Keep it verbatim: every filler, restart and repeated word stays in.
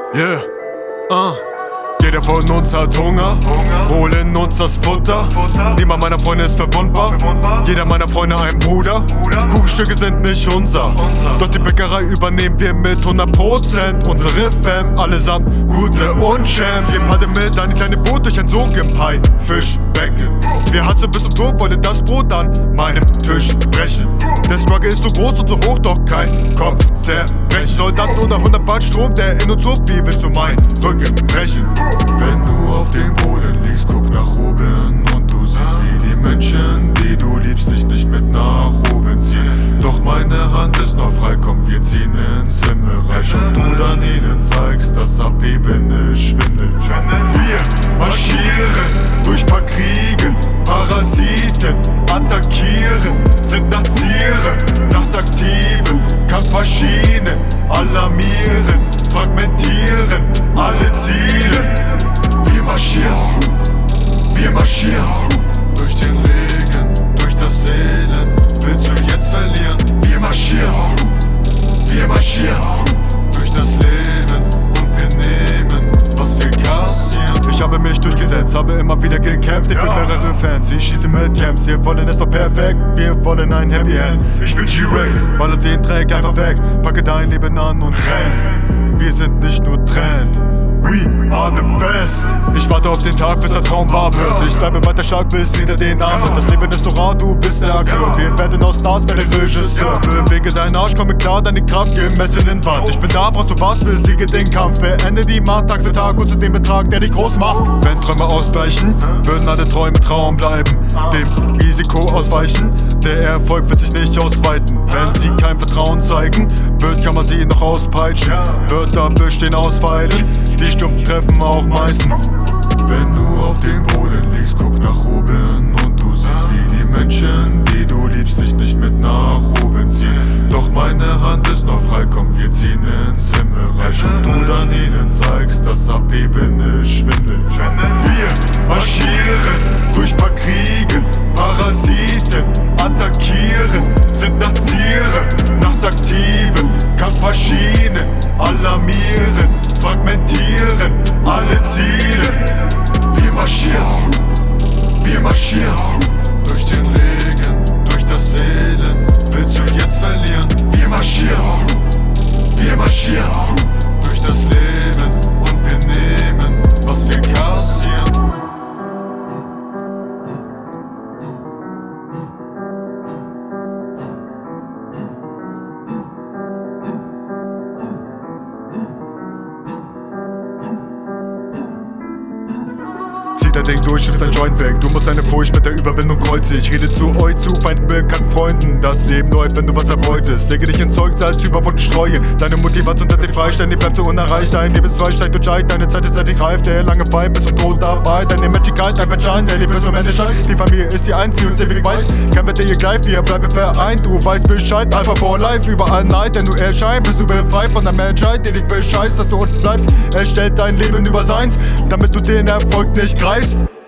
Yeah, uh. Jeder von uns hat Hunger, holen uns das Futter. Niemand meiner Freunde ist verwundbar, jeder meiner Freunde ein Bruder. Kuchenstücke sind nicht unser, doch die Bäckerei übernehmen wir mit hundert Prozent. Unsere Fam, allesamt Gute und Champs. Wir paddeln mit einem kleinen Boot durch ein Sog im Haifischbecken. Wir hassen bis zum Tod, wollen das Brot an meinem Tisch brechen. Der Struggle ist so groß und so hoch, doch kein Kopf zerbrechen. Soldaten unter hundert Watt Strom, der in uns sucht, wie willst du meinen Rücken brechen? Wenn du auf dem Boden liegst, guck nach oben und du siehst, wie die Menschen, die du liebst, dich nicht mit nach oben ziehen. Doch meine Hand ist noch frei, komm, wir ziehen ins Himmelreich und du dann ihnen zeigst, das Abheben ist schwindelfrei. Wir marschieren durch paar Kriege, Parasiten attackieren, sind nachts Tiere, nachtaktive Kampfmaschinen, alarmieren, fragmentieren alle Ziele. Wir marschieren, wir marschieren durch den Regen, durch das Elend. Willst du jetzt verlieren? Wir marschieren, wir marschieren durch das Leben und wir nehmen, was wir kassieren. Ich habe mich durchgesetzt, habe immer wieder gekämpft. Ich will mehrere Fans, ich schieße mit Camps. Wir wollen es doch perfekt, wir wollen ein Happy End. Ich bin G-Rag, baller den Dreck einfach weg. Packe dein Leben an und renn. Wir sind nicht nur Trend, we are the best. Ich warte auf den Tag, bis der Traum wahr wird. Ich bleibe weiter stark bis hinter den Armen. Das Leben ist so rar, du bist der Akteur. Wir werden aus Stars, werde Regisseur. Bewege deinen Arsch, komme klar, deine Kraft gemessen in Watt. Ich bin da, brauchst du was, besiege den Kampf. Beende die Macht Tag für Tag und zu dem Betrag, der dich groß macht. Wenn Träume ausbleichen, würden alle Träume Traum bleiben. Dem Risiko ausweichen, der Erfolg wird sich nicht ausweiten. Wenn sie kein Vertrauen zeigen, wird kann man sie noch auspeitschen. Wird da bestehen aus Pfeilen, die stumpf treffen auch meistens. Wenn du auf dem Boden liegst, guck nach oben und du siehst, wie die Menschen, die du liebst, dich nicht mit nach oben ziehen. Doch meine Hand ist noch frei, komm, wir ziehen ins Himmelreich und du dann ihnen zeigst, das Abheben ist schwindelfrei. Wir marschieren durch paar Kriege, Parasiten attackieren, sind nachts Tiere, nachtaktive Kampfmaschinen, alarmieren, fragmentieren alle Ziele. Wir marschieren, wir marschieren durch den Regen, durch das Elend. Willst du jetzt verlieren? Wir marschieren, wir marschieren durch das Leben und wir nehmen, was wir kassieren. Zieh dein Ding durch, schiebst dein Joint weg. Du musst deine Furcht mit der Überwindung kreuzen. Ich rede zu euch, zu Feinden, bekannten Freunden. Das Leben läuft, wenn du was erbeutest. Lege dich ins Zeug, als überwunden streue. Deine Motivation setzt dich frei, ständig bleibst du unerreicht. Dein Lebenszweig steigt und steigt, deine Zeit ist endlich reif. Der lange Fight bis zum Tod dabei. Deine Menschlichkeit, dein Verschein, der Leben ist am Ende scheint. Die Familie ist die einzige und ewig weiß. Kein Wetter, ihr gleich, wir bleiben vereint. Du weißt Bescheid, Alpha for Life, überall Neid. Denn du erscheinst, bist du befreit von der Menschheit, die dich bescheißt, dass du unten bleibst. Er stellt dein Leben über seins, damit du den Erfolg nicht greifst.